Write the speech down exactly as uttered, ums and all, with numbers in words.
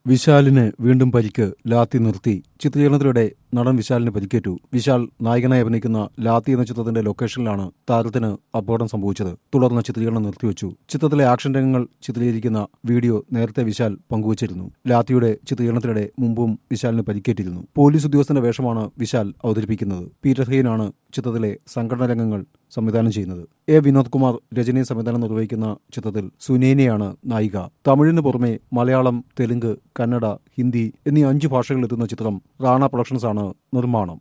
വിശാലിന് വീണ്ടും പരിക്ക്, ലാത്തി നിർത്തി. ചിത്രീകരണത്തിലൂടെ നടൻ വിശാലിന് പരിക്കേറ്റു. വിശാൽ നായകനായി അഭിനയിക്കുന്ന ലാത്തി എന്ന ചിത്രത്തിന്റെ ലൊക്കേഷനിലാണ് താരത്തിന് അപകടം സംഭവിച്ചത്. തുടർന്ന് ചിത്രീകരണം നിർത്തിവെച്ചു. ചിത്രത്തിലെ ആക്ഷൻ രംഗങ്ങൾ ചിത്രീകരിക്കുന്ന വീഡിയോ നേരത്തെ വിശാൽ പങ്കുവച്ചിരുന്നു. ലാത്തിയുടെ ചിത്രീകരണത്തിനിടെ മുമ്പും വിശാലിന് പരിക്കേറ്റിരുന്നു. പോലീസ് ഉദ്യോഗസ്ഥന്റെ വേഷമാണ് വിശാൽ അവതരിപ്പിക്കുന്നത്. പീറ്റർ ഹെയ്നാണ് ചിത്രത്തിലെ സംഘടന രംഗങ്ങൾ സംവിധാനം ചെയ്യുന്നത്. എ വിനോദ് കുമാർ രചനയും സംവിധാനം നിർവഹിക്കുന്ന ചിത്രത്തിൽ സുനേനയാണ് നായിക. തമിഴിന് പുറമെ മലയാളം, തെലുങ്ക്, കന്നഡ, ഹിന്ദി എന്നീ അഞ്ചു ഭാഷകളിലെത്തുന്ന ചിത്രം റാണ പ്രൊഡക്ഷൻസ് ആണ് നിർമ്മാണം.